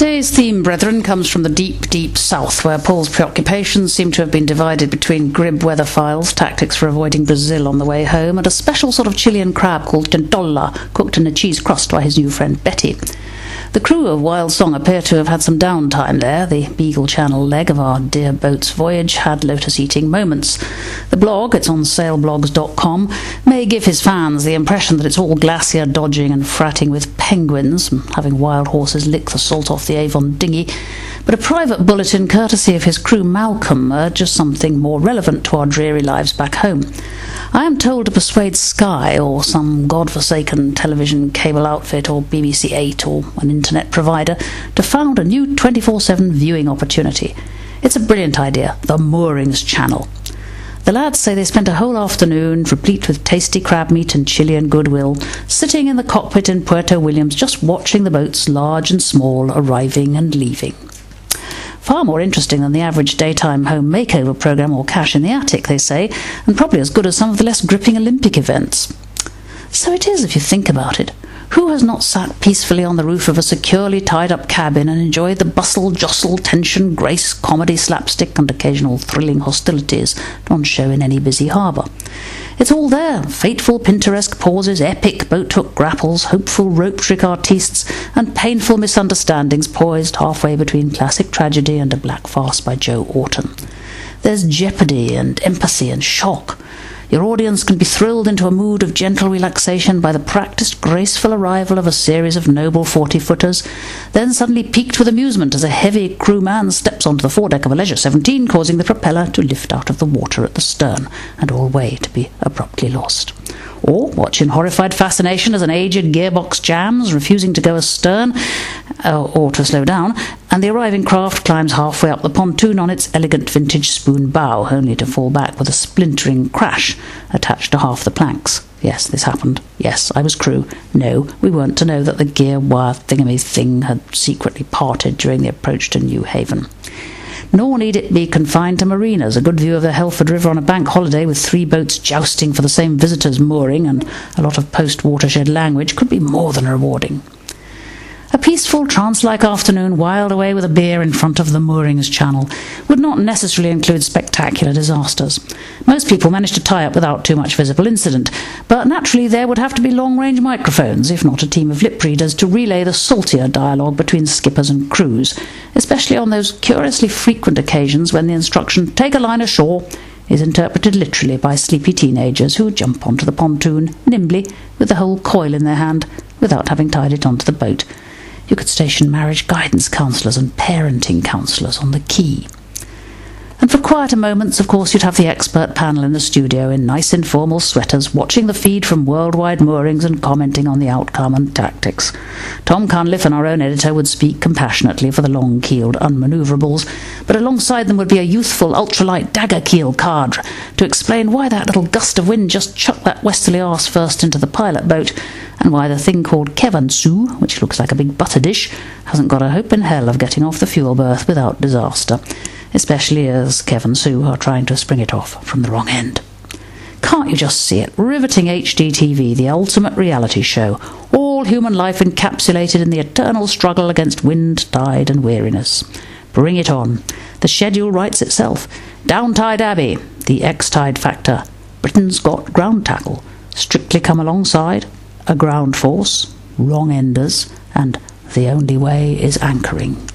Today's theme, brethren, comes from the deep, deep south, where Paul's preoccupations seem to have been divided between Grib weather files, tactics for avoiding Brazil on the way home, and a special sort of Chilean crab called tentola, cooked in a cheese crust by his new friend Betty. The crew of Wild Song appear to have had some downtime there. The Beagle Channel leg of our dear boat's voyage had lotus-eating moments. The blog, it's on sailblogs.com, may give his fans the impression that it's all glacier dodging and fratting with penguins, having wild horses lick the salt off the Avon dinghy, but a private bulletin courtesy of his crew Malcolm urges something more relevant to our dreary lives back home. I am told to persuade Sky or some godforsaken television cable outfit or BBC 8 or an internet provider to found a new 24/7 viewing opportunity. It's a brilliant idea, the Moorings Channel. The lads say they spent a whole afternoon, replete with tasty crab meat and Chilean goodwill, sitting in the cockpit in Puerto Williams just watching the boats, large and small, arriving and leaving. Far more interesting than the average daytime home makeover programme or Cash in the Attic, they say, and probably as good as some of the less gripping Olympic events. So it is, if you think about it. Who has not sat peacefully on the roof of a securely tied-up cabin and enjoyed the bustle, jostle, tension, grace, comedy, slapstick, and occasional thrilling hostilities on show in any busy harbour? It's all there, fateful Pinteresque pauses, epic boat-hook grapples, hopeful rope trick artistes, and painful misunderstandings poised halfway between classic tragedy and a black farce by Joe Orton. There's jeopardy and empathy and shock. Your audience can be thrilled into a mood of gentle relaxation by the practised, graceful arrival of a series of noble 40-footers, then suddenly piqued with amusement as a heavy crewman steps onto the foredeck of a Leisure 17, causing the propeller to lift out of the water at the stern, and all way to be abruptly lost. Or watch in horrified fascination as an aged gearbox jams, refusing to go astern or to slow down, and the arriving craft climbs halfway up the pontoon on its elegant vintage spoon bow, only to fall back with a splintering crash attached to half the planks. Yes, this happened. Yes, I was crew. No, we weren't to know that the gear wire thingamy-thing had secretly parted during the approach to New Haven. Nor need it be confined to marinas. A good view of the Helford River on a bank holiday with 3 boats jousting for the same visitor's mooring and a lot of post-watershed language could be more than rewarding. A peaceful, trance-like afternoon whiled away with a beer in front of the Moorings Channel would not necessarily include spectacular disasters. Most people manage to tie up without too much visible incident, but naturally there would have to be long-range microphones, if not a team of lip readers, to relay the saltier dialogue between skippers and crews, especially on those curiously frequent occasions when the instruction, "take a line ashore," is interpreted literally by sleepy teenagers who jump onto the pontoon nimbly with the whole coil in their hand without having tied it onto the boat. You could station marriage guidance counsellors and parenting counsellors on the quay. And for quieter moments, of course, you'd have the expert panel in the studio in nice informal sweaters, watching the feed from worldwide moorings and commenting on the outcome and tactics. Tom Cunliffe and our own editor would speak compassionately for the long-keeled unmanoeuvrables, but alongside them would be a youthful ultralight dagger-keel cadre to explain why that little gust of wind just chucked that westerly arse first into the pilot boat, and why the thing called Kevansoo, which looks like a big butter dish, hasn't got a hope in hell of getting off the fuel berth without disaster, especially as Kevansoo are trying to spring it off from the wrong end. Can't you just see it? Riveting HDTV, the ultimate reality show, all human life encapsulated in the eternal struggle against wind, tide and weariness. Bring it on. The schedule writes itself. Downtide Abbey, the X-Tide Factor, Britain's Got Ground Tackle, Strictly Come Alongside, A Ground Force, Wrong Enders, and The Only Way is Anchoring.